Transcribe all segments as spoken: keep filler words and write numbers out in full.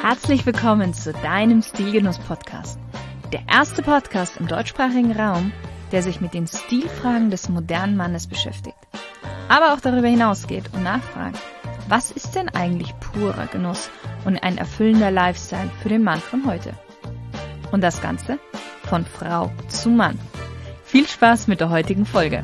Herzlich willkommen zu deinem Stilgenuss-Podcast. Der erste Podcast im deutschsprachigen Raum, der sich mit den Stilfragen des modernen Mannes beschäftigt. Aber auch darüber hinausgeht und nachfragt, was ist denn eigentlich purer Genuss und ein erfüllender Lifestyle für den Mann von heute? Und das Ganze von Frau zu Mann. Viel Spaß mit der heutigen Folge.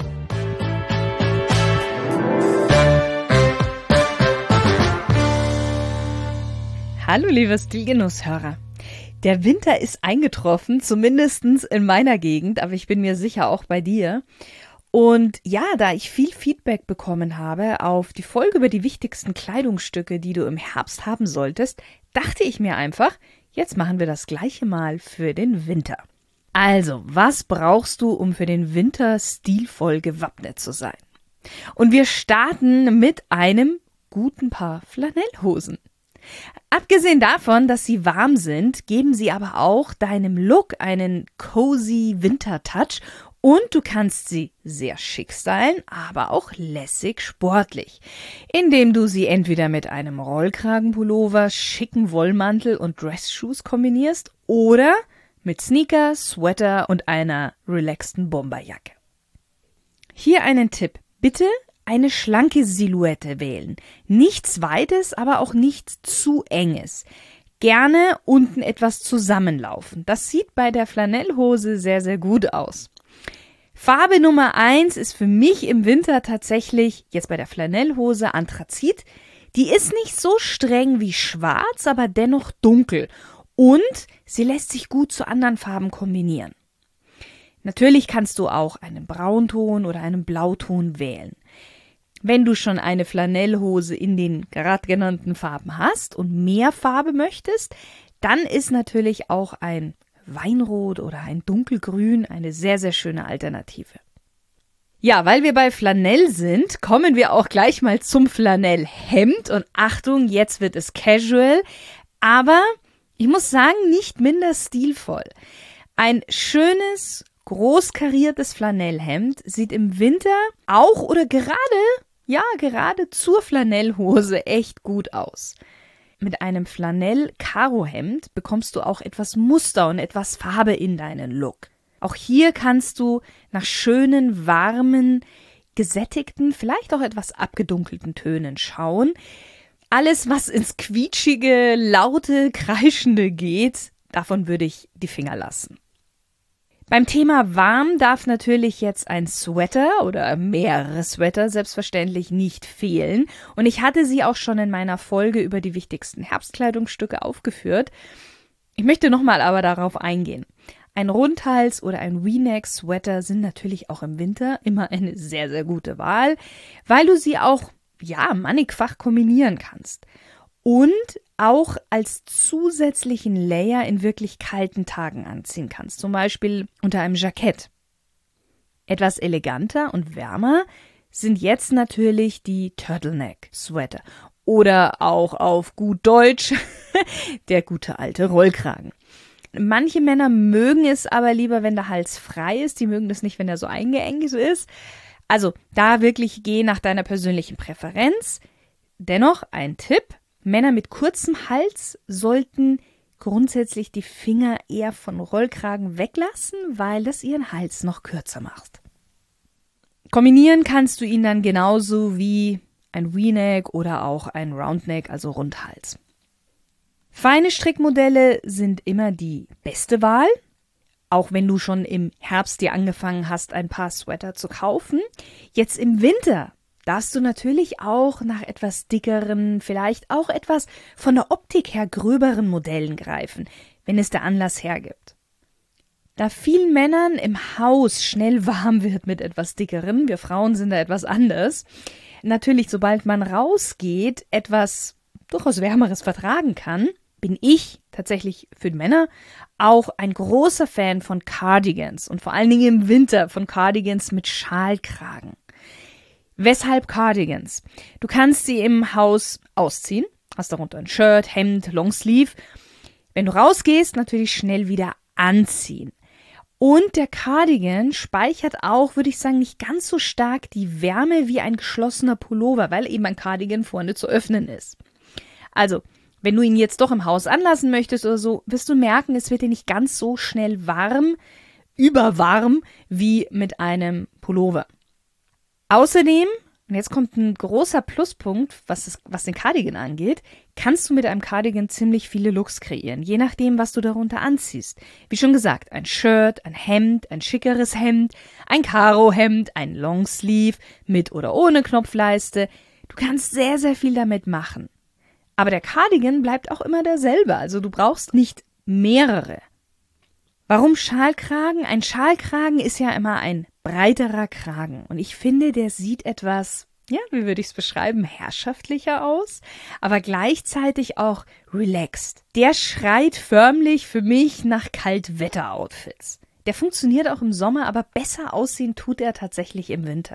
Hallo liebe Stilgenusshörer. Der Winter ist eingetroffen, zumindest in meiner Gegend, aber ich bin mir sicher auch bei dir. Und ja, da ich viel Feedback bekommen habe auf die Folge über die wichtigsten Kleidungsstücke, die du im Herbst haben solltest, dachte ich mir einfach, jetzt machen wir das gleiche mal für den Winter. Also, was brauchst du, um für den Winter stilvoll gewappnet zu sein? Und wir starten mit einem guten Paar Flanellhosen. Abgesehen davon, dass sie warm sind, geben sie aber auch deinem Look einen cozy Winter-Touch und du kannst sie sehr schick stylen, aber auch lässig sportlich, indem du sie entweder mit einem Rollkragenpullover, schicken Wollmantel und Dress-Shoes kombinierst oder mit Sneaker, Sweater und einer relaxten Bomberjacke. Hier einen Tipp. Bitte eine schlanke Silhouette wählen. Nichts Weites, aber auch nichts zu Enges. Gerne unten etwas zusammenlaufen. Das sieht bei der Flanellhose sehr, sehr gut aus. Farbe Nummer eins ist für mich im Winter tatsächlich, jetzt bei der Flanellhose, Anthrazit. Die ist nicht so streng wie schwarz, aber dennoch dunkel. Und sie lässt sich gut zu anderen Farben kombinieren. Natürlich kannst du auch einen Braunton oder einen Blauton wählen. Wenn du schon eine Flanellhose in den gerade genannten Farben hast und mehr Farbe möchtest, dann ist natürlich auch ein Weinrot oder ein Dunkelgrün eine sehr, sehr schöne Alternative. Ja, weil wir bei Flanell sind, kommen wir auch gleich mal zum Flanellhemd. Und Achtung, jetzt wird es casual, aber ich muss sagen, nicht minder stilvoll. Ein schönes, großkariertes Flanellhemd sieht im Winter auch oder gerade Ja, gerade zur Flanellhose echt gut aus. Mit einem Flanell-Karohemd bekommst du auch etwas Muster und etwas Farbe in deinen Look. Auch hier kannst du nach schönen, warmen, gesättigten, vielleicht auch etwas abgedunkelten Tönen schauen. Alles, was ins quietschige, laute, kreischende geht, davon würde ich die Finger lassen. Beim Thema warm darf natürlich jetzt ein Sweater oder mehrere Sweater selbstverständlich nicht fehlen. Und ich hatte sie auch schon in meiner Folge über die wichtigsten Herbstkleidungsstücke aufgeführt. Ich möchte nochmal aber darauf eingehen. Ein Rundhals- oder ein V-Neck-Sweater sind natürlich auch im Winter immer eine sehr, sehr gute Wahl, weil du sie auch, ja, mannigfach kombinieren kannst. Und auch als zusätzlichen Layer in wirklich kalten Tagen anziehen kannst, zum Beispiel unter einem Jackett. Etwas eleganter und wärmer sind jetzt natürlich die Turtleneck-Sweater oder auch auf gut Deutsch der gute alte Rollkragen. Manche Männer mögen es aber lieber, wenn der Hals frei ist, die mögen das nicht, wenn er so eingeengt ist. Also da wirklich geh nach deiner persönlichen Präferenz. Dennoch ein Tipp. Männer mit kurzem Hals sollten grundsätzlich die Finger eher von Rollkragen weglassen, weil das ihren Hals noch kürzer macht. Kombinieren kannst du ihn dann genauso wie ein V-Neck oder auch ein Roundneck, also Rundhals. Feine Strickmodelle sind immer die beste Wahl, auch wenn du schon im Herbst dir angefangen hast, ein paar Sweater zu kaufen. Jetzt im Winter darfst du natürlich auch nach etwas dickeren, vielleicht auch etwas von der Optik her gröberen Modellen greifen, wenn es der Anlass hergibt. Da vielen Männern im Haus schnell warm wird mit etwas dickeren, wir Frauen sind da etwas anders, natürlich sobald man rausgeht, etwas durchaus Wärmeres vertragen kann, bin ich tatsächlich für die Männer auch ein großer Fan von Cardigans und vor allen Dingen im Winter von Cardigans mit Schalkragen. Weshalb Cardigans? Du kannst sie im Haus ausziehen, hast darunter ein Shirt, Hemd, Longsleeve. Wenn du rausgehst, natürlich schnell wieder anziehen. Und der Cardigan speichert auch, würde ich sagen, nicht ganz so stark die Wärme wie ein geschlossener Pullover, weil eben ein Cardigan vorne zu öffnen ist. Also Wenn du ihn jetzt doch im Haus anlassen möchtest oder so, wirst du merken, es wird dir nicht ganz so schnell warm, überwarm wie mit einem Pullover. Außerdem, und jetzt kommt ein großer Pluspunkt, was, das, was den Cardigan angeht, kannst du mit einem Cardigan ziemlich viele Looks kreieren, je nachdem, was du darunter anziehst. Wie schon gesagt, ein Shirt, ein Hemd, ein schickeres Hemd, ein Karohemd, ein Longsleeve mit oder ohne Knopfleiste. Du kannst sehr, sehr viel damit machen. Aber der Cardigan bleibt auch immer derselbe, also du brauchst nicht mehrere. Warum Schalkragen? Ein Schalkragen ist ja immer ein breiterer Kragen und ich finde, der sieht etwas, ja, wie würde ich es beschreiben, herrschaftlicher aus, aber gleichzeitig auch relaxed. Der schreit förmlich für mich nach Kaltwetter-Outfits. Der funktioniert auch im Sommer, aber besser aussehen tut er tatsächlich im Winter.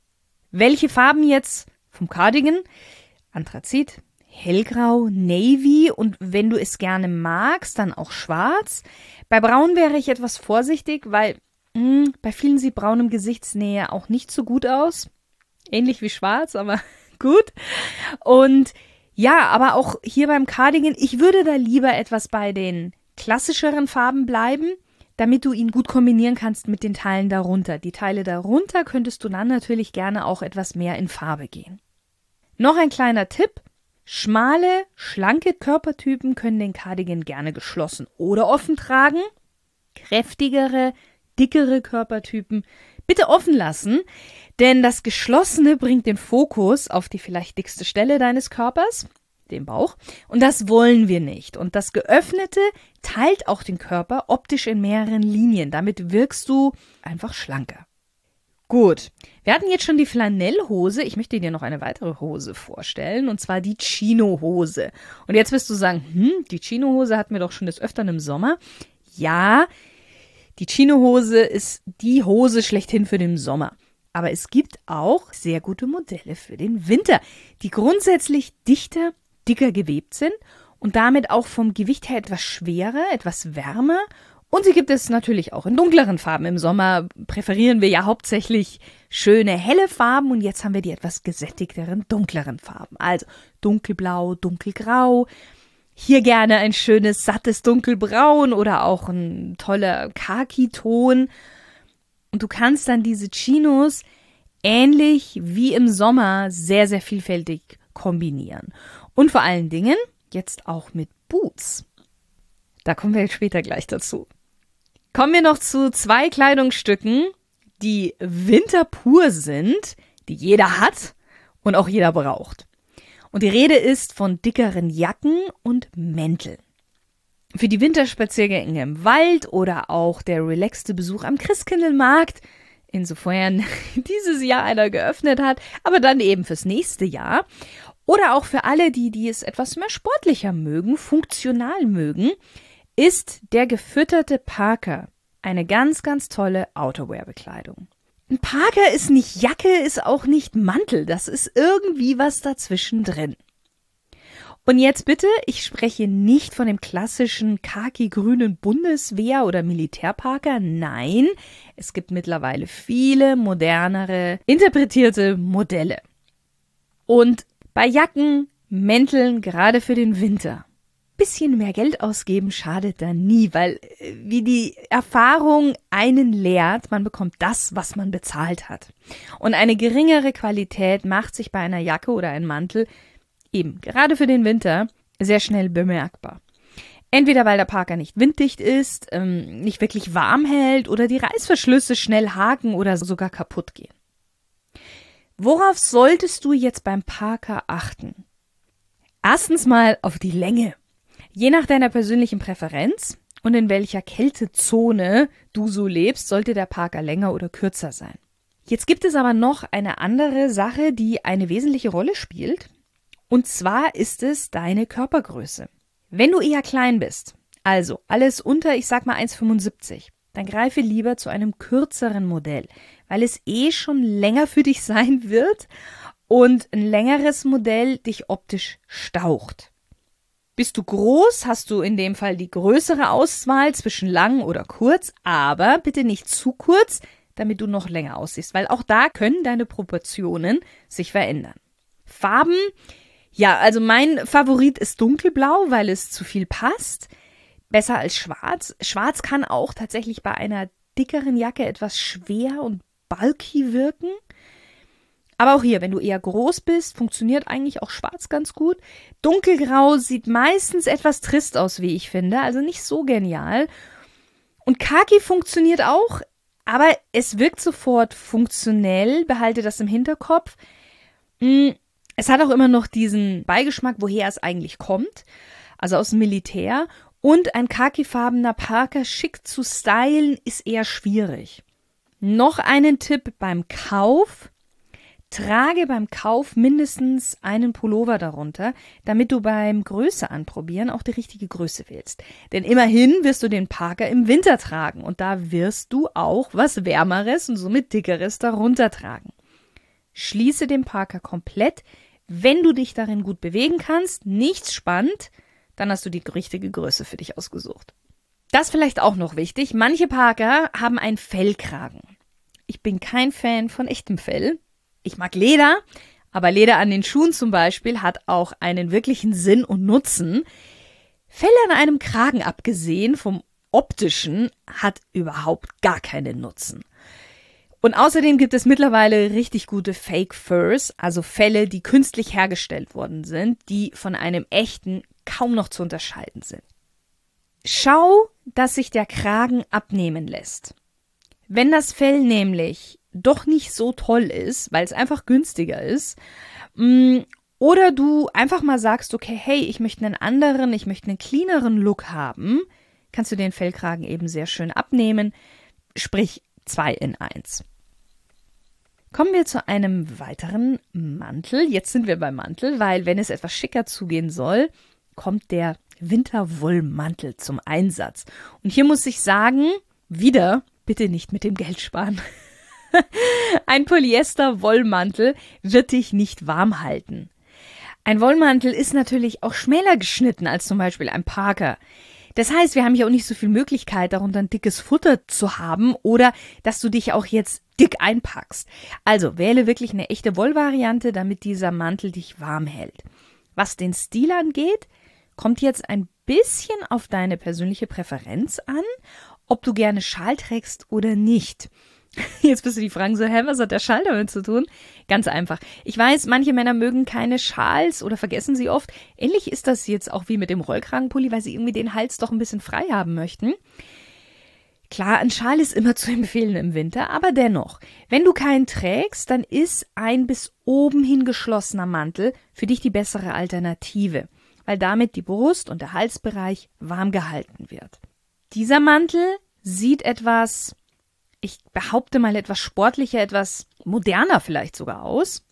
Welche Farben jetzt vom Cardigan? Anthrazit, hellgrau, navy und wenn du es gerne magst, dann auch schwarz. Bei braun wäre ich etwas vorsichtig, weil mh, bei vielen sieht braun im Gesichtsnähe auch nicht so gut aus. Ähnlich wie schwarz, aber gut. Und ja, aber auch hier beim Cardigan, ich würde da lieber etwas bei den klassischeren Farben bleiben, damit du ihn gut kombinieren kannst mit den Teilen darunter. Die Teile darunter könntest du dann natürlich gerne auch etwas mehr in Farbe gehen. Noch ein kleiner Tipp. Schmale, schlanke Körpertypen können den Cardigan gerne geschlossen oder offen tragen. Kräftigere, dickere Körpertypen bitte offen lassen, denn das Geschlossene bringt den Fokus auf die vielleicht dickste Stelle deines Körpers, den Bauch, und das wollen wir nicht. Und das Geöffnete teilt auch den Körper optisch in mehreren Linien. Damit wirkst du einfach schlanker. Gut, wir hatten jetzt schon die Flanellhose. Ich möchte dir noch eine weitere Hose vorstellen, und zwar die Chino-Hose. Und jetzt wirst du sagen, hm, die Chino-Hose hatten wir doch schon des Öfteren im Sommer. Ja, die Chino-Hose ist die Hose schlechthin für den Sommer. Aber es gibt auch sehr gute Modelle für den Winter, die grundsätzlich dichter, dicker gewebt sind und damit auch vom Gewicht her etwas schwerer, etwas wärmer. Und sie gibt es natürlich auch in dunkleren Farben. Im Sommer präferieren wir ja hauptsächlich schöne, helle Farben und jetzt haben wir die etwas gesättigteren, dunkleren Farben. Also dunkelblau, dunkelgrau. Hier gerne ein schönes, sattes Dunkelbraun oder auch ein toller Khaki-Ton. Und du kannst dann diese Chinos ähnlich wie im Sommer sehr, sehr vielfältig kombinieren. Und vor allen Dingen jetzt auch mit Boots. Da kommen wir später gleich dazu. Kommen wir noch zu zwei Kleidungsstücken, die winterpur sind, die jeder hat und auch jeder braucht. Und die Rede ist von dickeren Jacken und Mänteln. Für die Winterspaziergänge im Wald oder auch der relaxte Besuch am Christkindlmarkt, insofern dieses Jahr einer geöffnet hat, aber dann eben fürs nächste Jahr. Oder auch für alle, die, die es etwas mehr sportlicher mögen, funktional mögen, ist der gefütterte Parker eine ganz, ganz tolle Outerwear-Bekleidung. Ein Parker ist nicht Jacke, ist auch nicht Mantel, das ist irgendwie was dazwischen drin. Und jetzt bitte, ich spreche nicht von dem klassischen khaki-grünen Bundeswehr- oder Militärparker, nein, es gibt mittlerweile viele modernere, interpretierte Modelle. Und bei Jacken, Mänteln, gerade für den Winter, bisschen mehr Geld ausgeben schadet da nie, weil wie die Erfahrung einen lehrt, man bekommt das, was man bezahlt hat. Und eine geringere Qualität macht sich bei einer Jacke oder einem Mantel eben gerade für den Winter sehr schnell bemerkbar. Entweder weil der Parker nicht winddicht ist, ähm, nicht wirklich warm hält oder die Reißverschlüsse schnell haken oder sogar kaputt gehen. Worauf solltest du jetzt beim Parker achten? Erstens mal auf die Länge. Je nach deiner persönlichen Präferenz und in welcher Kältezone du so lebst, sollte der Parker länger oder kürzer sein. Jetzt gibt es aber noch eine andere Sache, die eine wesentliche Rolle spielt. Und zwar ist es deine Körpergröße. Wenn du eher klein bist, also alles unter, ich sag mal eins Komma fünfundsiebzig, dann greife lieber zu einem kürzeren Modell, weil es eh schon länger für dich sein wird und ein längeres Modell dich optisch staucht. Bist du groß, hast du in dem Fall die größere Auswahl zwischen lang oder kurz, aber bitte nicht zu kurz, damit du noch länger aussiehst, weil auch da können deine Proportionen sich verändern. Farben, Ja, also mein Favorit ist dunkelblau, weil es zu viel passt. Besser als schwarz. Schwarz kann auch tatsächlich bei einer dickeren Jacke etwas schwer und bulky wirken. Aber auch hier, wenn du eher groß bist, funktioniert eigentlich auch schwarz ganz gut. Dunkelgrau sieht meistens etwas trist aus, wie ich finde, also nicht so genial. Und Khaki funktioniert auch, aber es wirkt sofort funktionell, behalte das im Hinterkopf. Es hat auch immer noch diesen Beigeschmack, woher es eigentlich kommt, also aus dem Militär. Und ein khakifarbener Parker schick zu stylen ist eher schwierig. Noch einen Tipp beim Kauf. Trage beim Kauf mindestens einen Pullover darunter, damit du beim Größe anprobieren auch die richtige Größe wählst. Denn immerhin wirst du den Parker im Winter tragen und da wirst du auch was Wärmeres und somit Dickeres darunter tragen. Schließe den Parker komplett. Wenn du dich darin gut bewegen kannst, nichts spannt, dann hast du die richtige Größe für dich ausgesucht. Das vielleicht auch noch wichtig. Manche Parker haben einen Fellkragen. Ich bin kein Fan von echtem Fell. Ich mag Leder, aber Leder an den Schuhen zum Beispiel hat auch einen wirklichen Sinn und Nutzen. Fell an einem Kragen abgesehen vom optischen hat überhaupt gar keinen Nutzen. Und außerdem gibt es mittlerweile richtig gute Fake Furs, also Felle, die künstlich hergestellt worden sind, die von einem echten kaum noch zu unterscheiden sind. Schau, dass sich der Kragen abnehmen lässt. Wenn das Fell nämlich doch nicht so toll ist, weil es einfach günstiger ist, oder du einfach mal sagst, okay, hey, ich möchte einen anderen, ich möchte einen cleaneren Look haben, kannst du den Fellkragen eben sehr schön abnehmen, sprich zwei in eins. Kommen wir zu einem weiteren Mantel. Jetzt sind wir beim Mantel, weil wenn es etwas schicker zugehen soll, kommt der Winterwollmantel zum Einsatz. Und hier muss ich sagen, wieder, bitte nicht mit dem Geld sparen. Ein Polyester-Wollmantel wird dich nicht warm halten. Ein Wollmantel ist natürlich auch schmäler geschnitten als zum Beispiel ein Parker. Das heißt, wir haben hier auch nicht so viel Möglichkeit, darunter ein dickes Futter zu haben oder dass du dich auch jetzt dick einpackst. Also wähle wirklich eine echte Wollvariante, damit dieser Mantel dich warm hält. Was den Stil angeht, kommt jetzt ein bisschen auf deine persönliche Präferenz an, ob du gerne Schal trägst oder nicht. Jetzt wirst du die fragen so, hä, was hat der Schal damit zu tun? Ganz einfach. Ich weiß, manche Männer mögen keine Schals oder vergessen sie oft. Ähnlich ist das jetzt auch wie mit dem Rollkragenpulli, weil sie irgendwie den Hals doch ein bisschen frei haben möchten. Klar, ein Schal ist immer zu empfehlen im Winter, aber dennoch, wenn du keinen trägst, dann ist ein bis oben hin geschlossener Mantel für dich die bessere Alternative, weil damit die Brust und der Halsbereich warm gehalten wird. Dieser Mantel sieht etwas, ich behaupte mal etwas sportlicher, etwas moderner vielleicht sogar aus.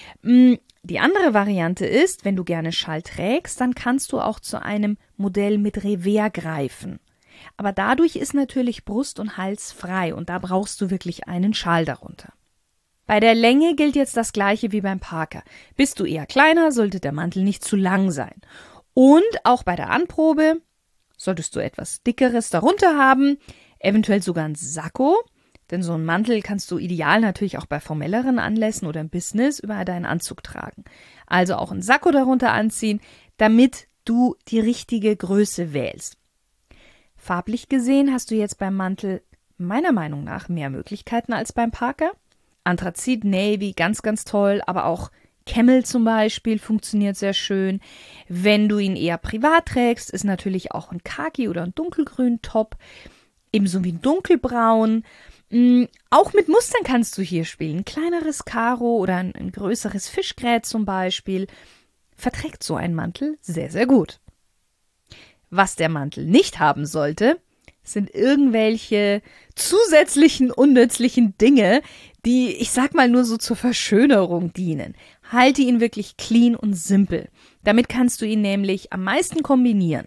Die andere Variante ist, wenn du gerne Schal trägst, dann kannst du auch zu einem Modell mit Revers greifen. Aber dadurch ist natürlich Brust und Hals frei und da brauchst du wirklich einen Schal darunter. Bei der Länge gilt jetzt das Gleiche wie beim Parker. Bist du eher kleiner, sollte der Mantel nicht zu lang sein. Und auch bei der Anprobe solltest du etwas Dickeres darunter haben, eventuell sogar ein Sakko, denn so einen Mantel kannst du ideal natürlich auch bei formelleren Anlässen oder im Business über deinen Anzug tragen. Also auch ein Sakko darunter anziehen, damit du die richtige Größe wählst. Farblich gesehen hast du jetzt beim Mantel meiner Meinung nach mehr Möglichkeiten als beim Parker. Anthrazit, Navy, ganz, ganz toll, aber auch Camel zum Beispiel funktioniert sehr schön. Wenn du ihn eher privat trägst, ist natürlich auch ein Khaki oder ein dunkelgrün top, ebenso wie ein dunkelbraun. Auch mit Mustern kannst du hier spielen. Ein kleineres Karo oder ein, ein größeres Fischgrät zum Beispiel verträgt so ein Mantel sehr, sehr gut. Was der Mantel nicht haben sollte, sind irgendwelche zusätzlichen unnützlichen Dinge, die, ich sag mal, nur so zur Verschönerung dienen. Halte ihn wirklich clean und simpel. Damit kannst du ihn nämlich am meisten kombinieren.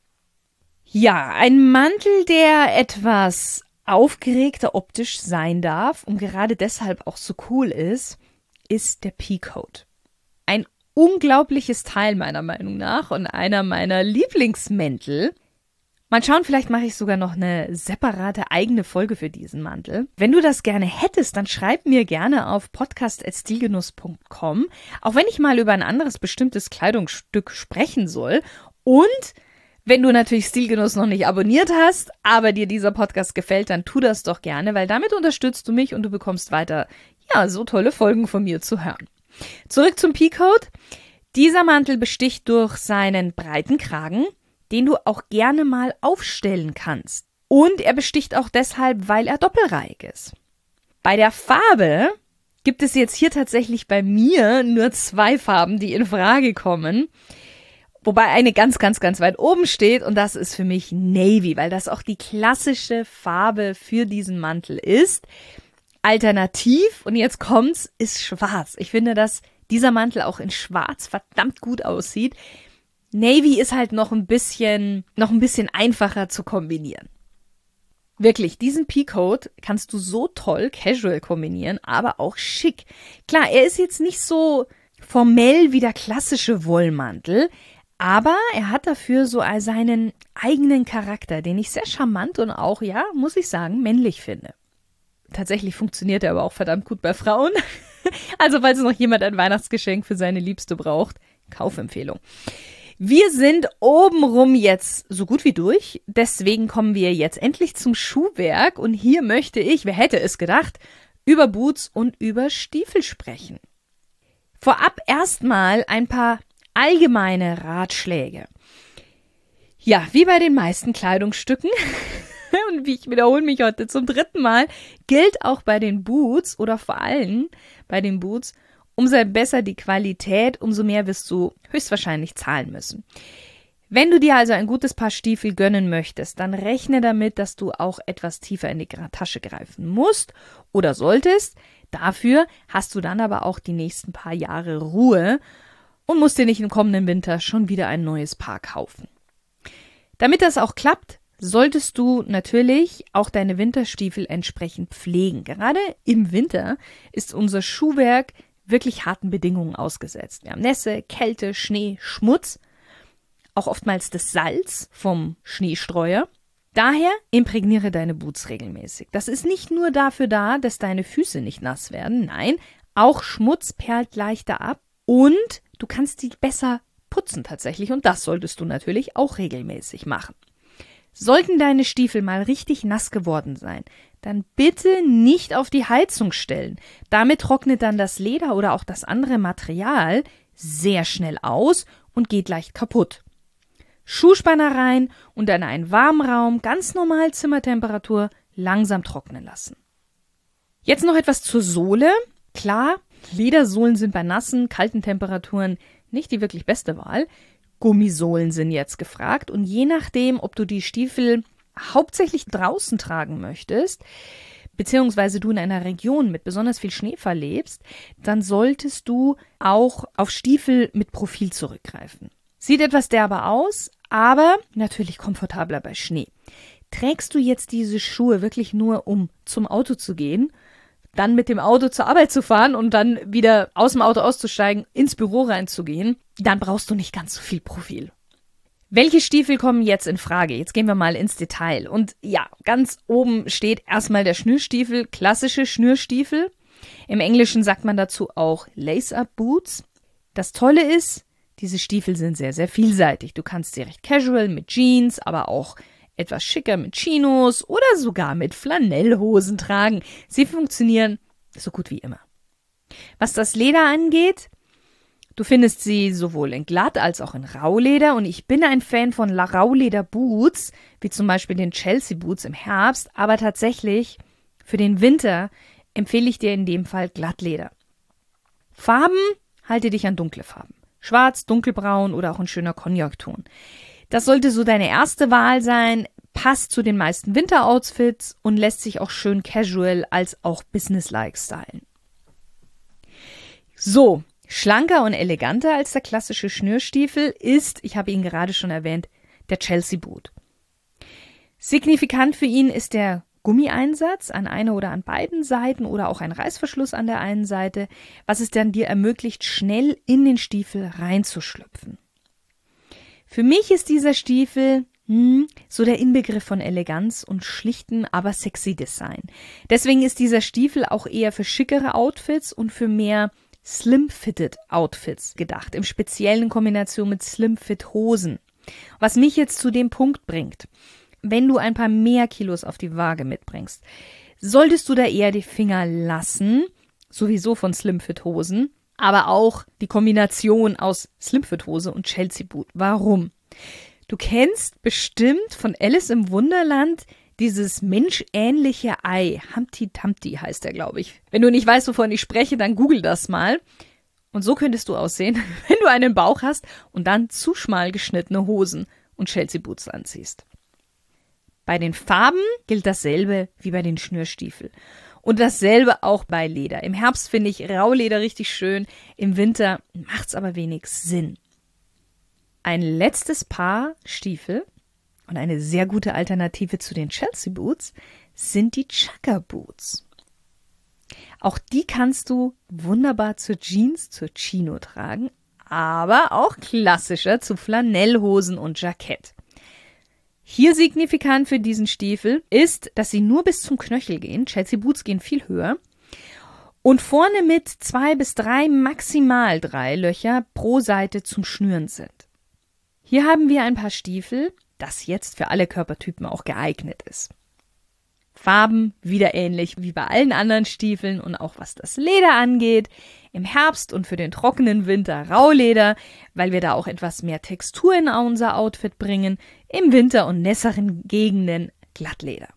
Ja, ein Mantel, der etwas aufgeregter optisch sein darf und gerade deshalb auch so cool ist, ist der Peacoat. Ein unglaubliches Teil meiner Meinung nach und einer meiner Lieblingsmäntel. Mal schauen, vielleicht mache ich sogar noch eine separate eigene Folge für diesen Mantel. Wenn du das gerne hättest, dann schreib mir gerne auf podcast at stilgenuss punkt com, auch wenn ich mal über ein anderes bestimmtes Kleidungsstück sprechen soll. Und wenn du natürlich Stilgenuss noch nicht abonniert hast, aber dir dieser Podcast gefällt, dann tu das doch gerne, weil damit unterstützt du mich und du bekommst weiter, ja, so tolle Folgen von mir zu hören. Zurück zum Peacoat. Dieser Mantel besticht durch seinen breiten Kragen, den du auch gerne mal aufstellen kannst. Und er besticht auch deshalb, weil er doppelreihig ist. Bei der Farbe gibt es jetzt hier tatsächlich bei mir nur zwei Farben, die in Frage kommen. Wobei eine ganz, ganz, ganz weit oben steht und das ist für mich Navy, weil das auch die klassische Farbe für diesen Mantel ist. Alternativ, und jetzt kommt's, ist schwarz. Ich finde, dass dieser Mantel auch in schwarz verdammt gut aussieht. Navy ist halt noch ein bisschen, noch ein bisschen einfacher zu kombinieren. Wirklich, diesen Peacoat kannst du so toll casual kombinieren, aber auch schick. Klar, er ist jetzt nicht so formell wie der klassische Wollmantel, aber er hat dafür so seinen eigenen Charakter, den ich sehr charmant und auch, ja, muss ich sagen, männlich finde. Tatsächlich funktioniert er aber auch verdammt gut bei Frauen. Also falls noch jemand ein Weihnachtsgeschenk für seine Liebste braucht, Kaufempfehlung. Wir sind obenrum jetzt so gut wie durch, deswegen kommen wir jetzt endlich zum Schuhwerk und hier möchte ich, wer hätte es gedacht, über Boots und über Stiefel sprechen. Vorab erstmal ein paar allgemeine Ratschläge. Ja, wie bei den meisten Kleidungsstücken, und wie ich wiederhole mich heute zum dritten Mal, gilt auch bei den Boots oder vor allem bei den Boots, umso besser die Qualität, umso mehr wirst du höchstwahrscheinlich zahlen müssen. Wenn du dir also ein gutes Paar Stiefel gönnen möchtest, dann rechne damit, dass du auch etwas tiefer in die Tasche greifen musst oder solltest. Dafür hast du dann aber auch die nächsten paar Jahre Ruhe und musst dir nicht im kommenden Winter schon wieder ein neues Paar kaufen. Damit das auch klappt, solltest du natürlich auch deine Winterstiefel entsprechend pflegen. Gerade im Winter ist unser Schuhwerk wirklich harten Bedingungen ausgesetzt. Wir haben Nässe, Kälte, Schnee, Schmutz, auch oftmals das Salz vom Schneestreuer. Daher imprägniere deine Boots regelmäßig. Das ist nicht nur dafür da, dass deine Füße nicht nass werden, nein, auch Schmutz perlt leichter ab und du kannst die besser putzen tatsächlich und das solltest du natürlich auch regelmäßig machen. Sollten deine Stiefel mal richtig nass geworden sein, dann bitte nicht auf die Heizung stellen. Damit trocknet dann das Leder oder auch das andere Material sehr schnell aus und geht leicht kaputt. Schuhspanner rein und in einen warmen Raum, ganz normal Zimmertemperatur, langsam trocknen lassen. Jetzt noch etwas zur Sohle. Klar, Ledersohlen sind bei nassen, kalten Temperaturen nicht die wirklich beste Wahl. Gummisohlen sind jetzt gefragt und je nachdem, ob du die Stiefel hauptsächlich draußen tragen möchtest, beziehungsweise du in einer Region mit besonders viel Schneefall lebst, dann solltest du auch auf Stiefel mit Profil zurückgreifen. Sieht etwas derber aus, aber natürlich komfortabler bei Schnee. Trägst du jetzt diese Schuhe wirklich nur, um zum Auto zu gehen, dann mit dem Auto zur Arbeit zu fahren und dann wieder aus dem Auto auszusteigen, ins Büro reinzugehen, dann brauchst du nicht ganz so viel Profil. Welche Stiefel kommen jetzt in Frage? Jetzt gehen wir mal ins Detail. Und ja, ganz oben steht erstmal der Schnürstiefel, klassische Schnürstiefel. Im Englischen sagt man dazu auch Lace-Up-Boots. Das Tolle ist, diese Stiefel sind sehr, sehr vielseitig. Du kannst sie recht casual mit Jeans, aber auch etwas schicker mit Chinos oder sogar mit Flanellhosen tragen. Sie funktionieren so gut wie immer. Was das Leder angeht, du findest sie sowohl in Glatt als auch in Rauleder und ich bin ein Fan von Rauleder-Boots, wie zum Beispiel den Chelsea-Boots im Herbst, aber tatsächlich für den Winter empfehle ich dir in dem Fall Glattleder. Farben, halte dich an dunkle Farben. Schwarz, dunkelbraun oder auch ein schöner Cognac-Ton. Das sollte so deine erste Wahl sein, passt zu den meisten Winteroutfits und lässt sich auch schön casual als auch business-like stylen. So, schlanker und eleganter als der klassische Schnürstiefel ist, ich habe ihn gerade schon erwähnt, der Chelsea Boot. Signifikant für ihn ist der Gummieinsatz an einer oder an beiden Seiten oder auch ein Reißverschluss an der einen Seite, was es dann dir ermöglicht, schnell in den Stiefel reinzuschlüpfen. Für mich ist dieser Stiefel Hm, so der Inbegriff von Eleganz und schlichten, aber sexy Design. Deswegen ist dieser Stiefel auch eher für schickere Outfits und für mehr Slim-Fitted Outfits gedacht, im Speziellen in Kombination mit Slim-Fit-Hosen. Was mich jetzt zu dem Punkt bringt, wenn du ein paar mehr Kilos auf die Waage mitbringst, solltest du da eher die Finger lassen, sowieso von Slim-Fit-Hosen, aber auch die Kombination aus Slim-Fit-Hose und Chelsea-Boot. Warum? Du kennst bestimmt von Alice im Wunderland dieses menschähnliche Ei. Humpty Dumpty heißt er, glaube ich. Wenn du nicht weißt, wovon ich spreche, dann google das mal. Und so könntest du aussehen, wenn du einen Bauch hast und dann zu schmal geschnittene Hosen und Chelsea-Boots anziehst. Bei den Farben gilt dasselbe wie bei den Schnürstiefeln. Und dasselbe auch bei Leder. Im Herbst finde ich Rauleder richtig schön, im Winter macht's aber wenig Sinn. Ein letztes Paar Stiefel und eine sehr gute Alternative zu den Chelsea Boots sind die Chukka Boots. Auch die kannst du wunderbar zur Jeans, zur Chino tragen, aber auch klassischer zu Flanellhosen und Jackett. Hier signifikant für diesen Stiefel ist, dass sie nur bis zum Knöchel gehen. Chelsea Boots gehen viel höher. Und vorne mit zwei bis drei, maximal drei Löcher pro Seite zum Schnüren sind. Hier haben wir ein paar Stiefel, das jetzt für alle Körpertypen auch geeignet ist. Farben wieder ähnlich wie bei allen anderen Stiefeln und auch was das Leder angeht. Im Herbst und für den trockenen Winter Rauleder, weil wir da auch etwas mehr Textur in unser Outfit bringen. Im Winter und nässeren Gegenden Glattleder.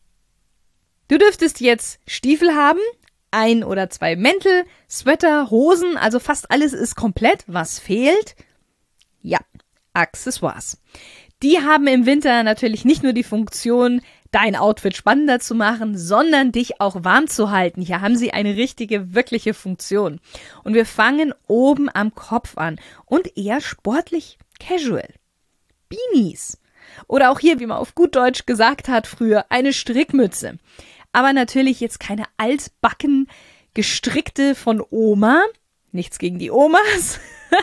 Du dürftest jetzt Stiefel haben, ein oder zwei Mäntel, Sweater, Hosen, also fast alles ist komplett. Was fehlt? Ja, Accessoires. Die haben im Winter natürlich nicht nur die Funktion, dein Outfit spannender zu machen, sondern dich auch warm zu halten. Hier haben sie eine richtige, wirkliche Funktion. Und wir fangen oben am Kopf an und eher sportlich casual. Beanies. Oder auch hier, wie man auf gut Deutsch gesagt hat früher, eine Strickmütze. Aber natürlich jetzt keine altbacken gestrickte von Oma. Nichts gegen die Omas.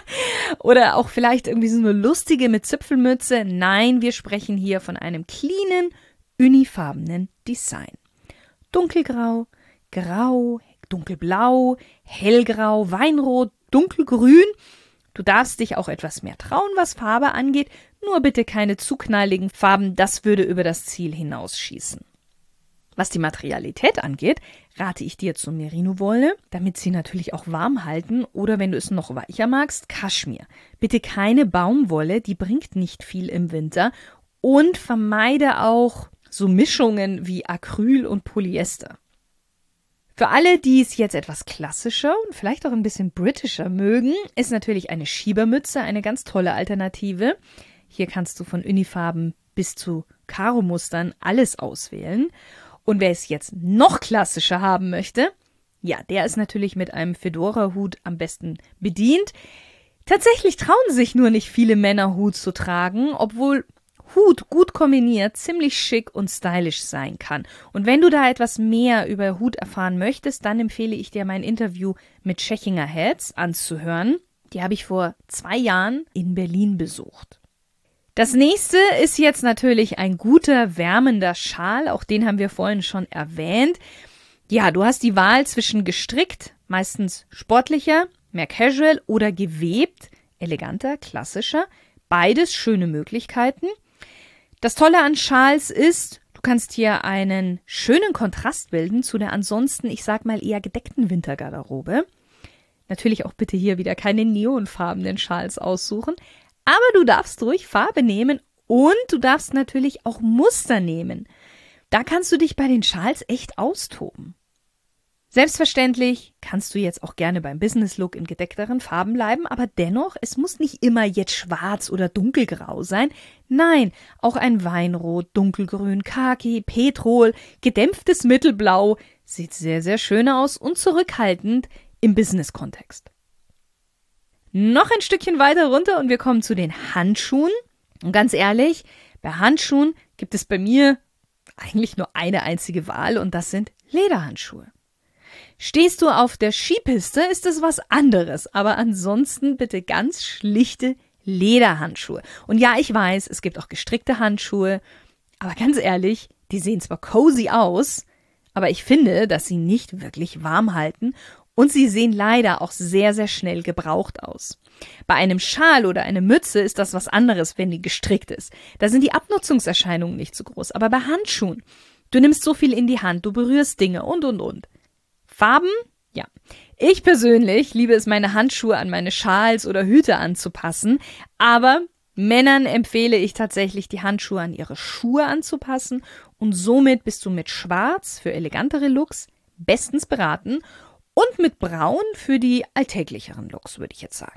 Oder auch vielleicht irgendwie so eine lustige mit Zipfelmütze. Nein, wir sprechen hier von einem cleanen, unifarbenen Design. Dunkelgrau, grau, dunkelblau, hellgrau, weinrot, dunkelgrün. Du darfst dich auch etwas mehr trauen, was Farbe angeht. Nur bitte keine zu knalligen Farben, das würde über das Ziel hinausschießen. Was die Materialität angeht, rate ich dir zu Merino-Wolle, damit sie natürlich auch warm halten, oder wenn du es noch weicher magst, Kaschmir. Bitte keine Baumwolle, die bringt nicht viel im Winter, und vermeide auch so Mischungen wie Acryl und Polyester. Für alle, die es jetzt etwas klassischer und vielleicht auch ein bisschen britischer mögen, ist natürlich eine Schiebermütze eine ganz tolle Alternative. Hier kannst du von Unifarben bis zu Karo-Mustern alles auswählen. Und wer es jetzt noch klassischer haben möchte, ja, der ist natürlich mit einem Fedora-Hut am besten bedient. Tatsächlich trauen sich nur nicht viele Männer, Hut zu tragen, obwohl Hut gut kombiniert ziemlich schick und stylisch sein kann. Und wenn du da etwas mehr über Hut erfahren möchtest, dann empfehle ich dir mein Interview mit Schechinger Hats anzuhören. Die habe ich vor zwei Jahren in Berlin besucht. Das nächste ist jetzt natürlich ein guter, wärmender Schal. Auch den haben wir vorhin schon erwähnt. Ja, du hast die Wahl zwischen gestrickt, meistens sportlicher, mehr casual, oder gewebt, eleganter, klassischer. Beides schöne Möglichkeiten. Das Tolle an Schals ist, du kannst hier einen schönen Kontrast bilden zu der ansonsten, ich sag mal, eher gedeckten Wintergarderobe. Natürlich auch bitte hier wieder keine neonfarbenen Schals aussuchen. Aber du darfst ruhig Farbe nehmen und du darfst natürlich auch Muster nehmen. Da kannst du dich bei den Schals echt austoben. Selbstverständlich kannst du jetzt auch gerne beim Business-Look in gedeckteren Farben bleiben, aber dennoch, es muss nicht immer jetzt schwarz oder dunkelgrau sein. Nein, auch ein Weinrot, dunkelgrün, Khaki, Petrol, gedämpftes Mittelblau sieht sehr, sehr schön aus und zurückhaltend im Business-Kontext. Noch ein Stückchen weiter runter und wir kommen zu den Handschuhen. Und ganz ehrlich, bei Handschuhen gibt es bei mir eigentlich nur eine einzige Wahl und das sind Lederhandschuhe. Stehst du auf der Skipiste, ist es was anderes, aber ansonsten bitte ganz schlichte Lederhandschuhe. Und ja, ich weiß, es gibt auch gestrickte Handschuhe, aber ganz ehrlich, die sehen zwar cozy aus, aber ich finde, dass sie nicht wirklich warm halten und sie sehen leider auch sehr, sehr schnell gebraucht aus. Bei einem Schal oder einer Mütze ist das was anderes, wenn die gestrickt ist. Da sind die Abnutzungserscheinungen nicht so groß, aber bei Handschuhen, du nimmst so viel in die Hand, du berührst Dinge und, und, und. Farben? Ja. Ich persönlich liebe es, meine Handschuhe an meine Schals oder Hüte anzupassen, aber Männern empfehle ich tatsächlich, die Handschuhe an ihre Schuhe anzupassen und somit bist du mit Schwarz für elegantere Looks bestens beraten und mit Braun für die alltäglicheren Looks, würde ich jetzt sagen.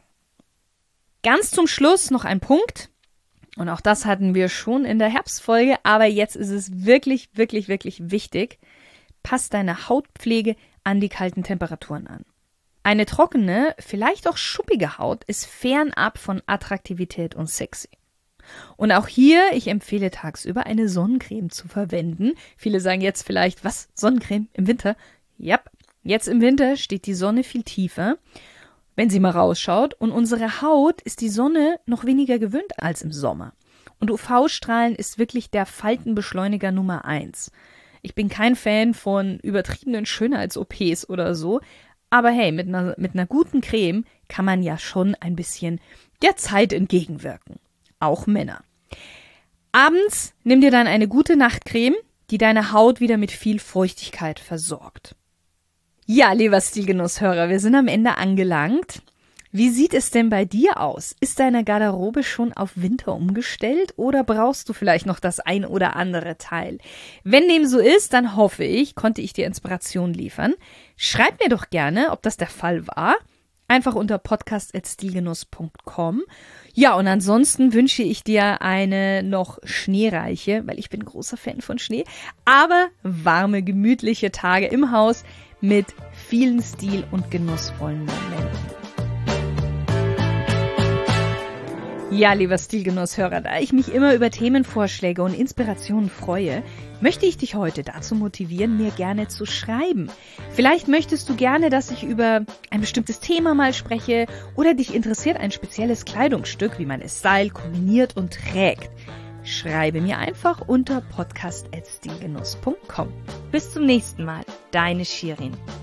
Ganz zum Schluss noch ein Punkt, und auch das hatten wir schon in der Herbstfolge, aber jetzt ist es wirklich, wirklich, wirklich wichtig. Pass deine Hautpflege an die kalten Temperaturen an. Eine trockene, vielleicht auch schuppige Haut ist fernab von Attraktivität und sexy. Und auch hier, ich empfehle tagsüber eine Sonnencreme zu verwenden. Viele sagen jetzt vielleicht, was, Sonnencreme im Winter? Ja, jetzt im Winter steht die Sonne viel tiefer, wenn sie mal rausschaut. Und unsere Haut ist die Sonne noch weniger gewöhnt als im Sommer. Und U V-Strahlen ist wirklich der Faltenbeschleuniger Nummer eins. Ich bin kein Fan von übertriebenen Schönheits-O Ps oder so, aber hey, mit einer, mit einer guten Creme kann man ja schon ein bisschen der Zeit entgegenwirken. Auch Männer. Abends nimm dir dann eine gute Nachtcreme, die deine Haut wieder mit viel Feuchtigkeit versorgt. Ja, lieber Stilgenusshörer, wir sind am Ende angelangt. Wie sieht es denn bei dir aus? Ist deine Garderobe schon auf Winter umgestellt oder brauchst du vielleicht noch das ein oder andere Teil? Wenn dem so ist, dann hoffe ich, konnte ich dir Inspiration liefern. Schreib mir doch gerne, ob das der Fall war. Einfach unter podcast at stilgenuss punkt com. Ja, und ansonsten wünsche ich dir eine noch schneereiche, weil ich bin großer Fan von Schnee, aber warme, gemütliche Tage im Haus mit vielen stil- und genussvollen Momenten. Ja, lieber Stilgenusshörer, da ich mich immer über Themenvorschläge und Inspirationen freue, möchte ich dich heute dazu motivieren, mir gerne zu schreiben. Vielleicht möchtest du gerne, dass ich über ein bestimmtes Thema mal spreche oder dich interessiert ein spezielles Kleidungsstück, wie man es stylt, kombiniert und trägt. Schreibe mir einfach unter podcast at stilgenuss punkt com. Bis zum nächsten Mal, deine Shirin.